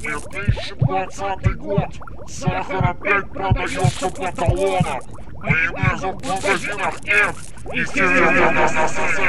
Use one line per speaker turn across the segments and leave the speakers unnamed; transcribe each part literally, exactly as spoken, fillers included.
две тысячи двадцатый год. Сахар опять продается по талонам. Майонеза в магазинах нет. И сигарет у нас на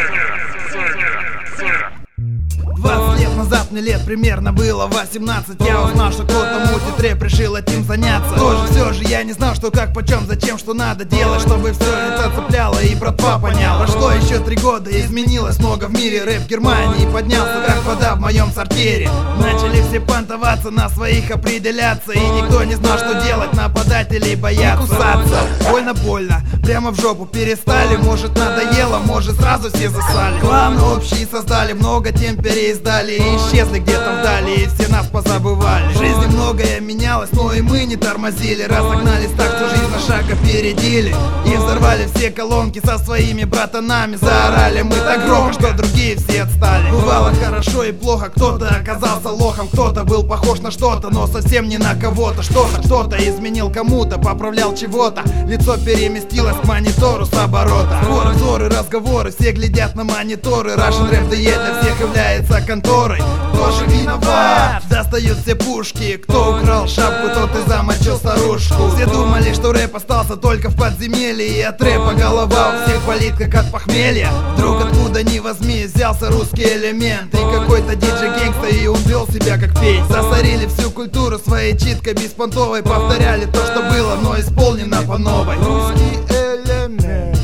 сцене.
двадцать лет назад, мне лет примерно было восемнадцать. Я узнал, что кто-то мутит рэп, решил этим заняться. Тоже все же я не знал, что как, почем, зачем, что надо делать, чтобы все это цепляло и братва поняла. Прошло еще три года, изменилось много в мире. Рэп Германии поднялся как вода в моем сортире. Начали все понтоваться, на своих определяться. И никто не знал, что делать, нападать или бояться. Кусаться, больно-больно, прямо в жопу перестали. Может надоело, может сразу все засали. Клан общий создали, много тем переиздали. Сдали и исчезли где-то вдали, и все нас позабывали. В жизни многое менялось, но и мы не тормозили. Разогнались так, что жизнь на шаг опередили. И взорвали все колонки со своими братанами. Заорали мы так громко, что другие все отстали. Бывало хорошо и плохо, кто-то оказался лохом, кто-то был похож на что-то, но совсем не на кого-то. Что-то, кто-то изменил кому-то, поправлял чего-то. Лицо переместилось к монитору с оборота. Споры, взоры, разговоры, все глядят на мониторы. Russian Rap ди и для всех является конторой. Кто же виноват? Достают все пушки. Кто украл шапку, тот и замочил старушку. Все думали, что рэп остался только в подземелье, и от рэпа голова у всех болит, как от похмелья. Вдруг откуда ни возьми взялся русский элемент, и какой-то диджей гангста, и он вел себя как пень. Засорили всю культуру своей читкой беспонтовой. Повторяли то, что было, но исполнено по новой. Русский элемент,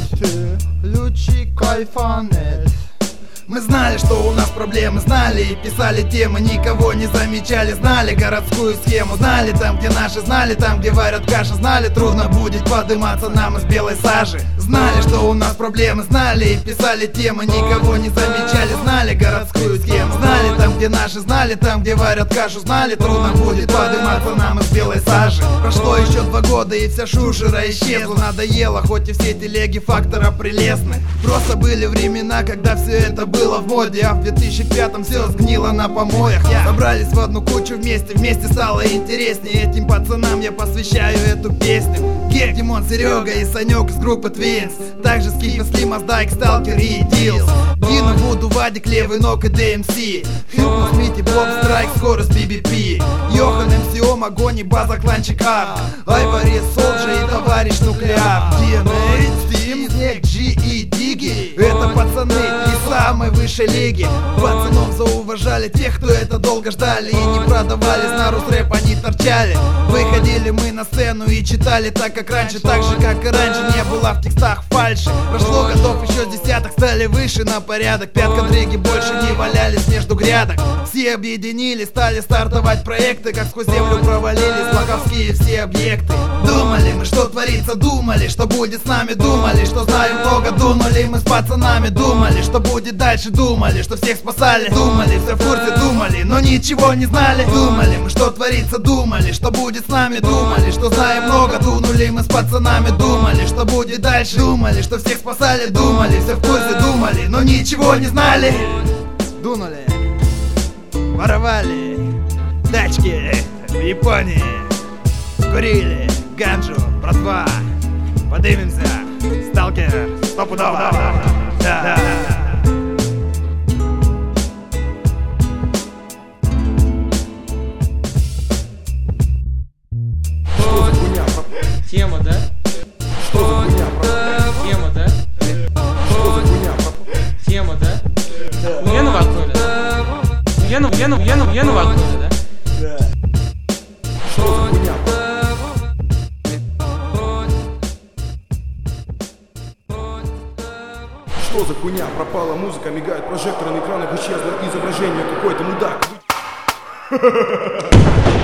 лучи кайфанет. Мы знали, что у нас проблемы, знали и писали темы, никого не замечали, знали городскую схему, знали там, где наши, знали там, где варят каши, знали, трудно будет подниматься нам из белой сажи. Знали, что у нас проблемы, знали и писали темы, никого не замечали, знали городскую схему, знали там, где наши, знали там, где варят кашу, знали, трудно будет подниматься нам из белой сажи. Прошло еще два года, и вся шушера исчезла, надоело, хоть и все телеги фактора прелестны. Просто были времена, когда все это было было в моде, а в две тысячи пятом все сгнило на помоях. Собрались в одну кучу вместе, вместе стало интереснее. Этим пацанам я посвящаю эту песню. Гек, Димон, Серега и Санек из группы Twins. Также Скиф, Слима, Дайк, Сталкер и Дилс. Дину, Вуду, Вадик, Левый Ног и ди эм си. Хилкнус, Мити, Боб, Страйк, скорость би би пи. Йохан, эм си Ом, Огонь и База, Кланчик Арт. Айвари, Солджа и товарищ Нуклеар. ди эн эй, Steam, Снег, Джи и Диги. Это пацаны из самой высшей лиги. Пацанов зауважали тех, кто это долго ждали, и не продавались на Русрэп, они торчали. Выходили мы на сцену и читали так, как раньше, так же, как и раньше, не было в текстах фальши. Прошло годов еще десяток, стали выше на порядок. Пятка дриги больше не валялись между грядок. Все объединились, стали стартовать проекты, как сквозь землю провалились лоховские все объекты. Думали мы, что творится, думали, что будет с нами, думали, что знаем много, дунули мы с пацанами, думали, что будет дальше, думали, что всех спасали, думали, все в курсе, думали, но ничего не знали. Думали мы, что творится, думали, что будет с нами, думали, что знаем много, дунули мы с пацанами, думали, что будет дальше, думали, что всех спасали, думали, все в курсе, думали, но ничего не знали. Дунули, воровали тачки в Японии, курили ганджу, братва, подымемся, сталкер, стопудово, да, да.
Тема, да?
Что за хуйня?
Тема, да?
Что за хуйня?
Тема, да? Уену воткнули, да? Уену, уену, уену, уену воткнули, да?
Да. Что за хуйня? Что за хуйня? Пропала музыка, мигает прожектор на экранах, исчезло изображение, какой-то мудак.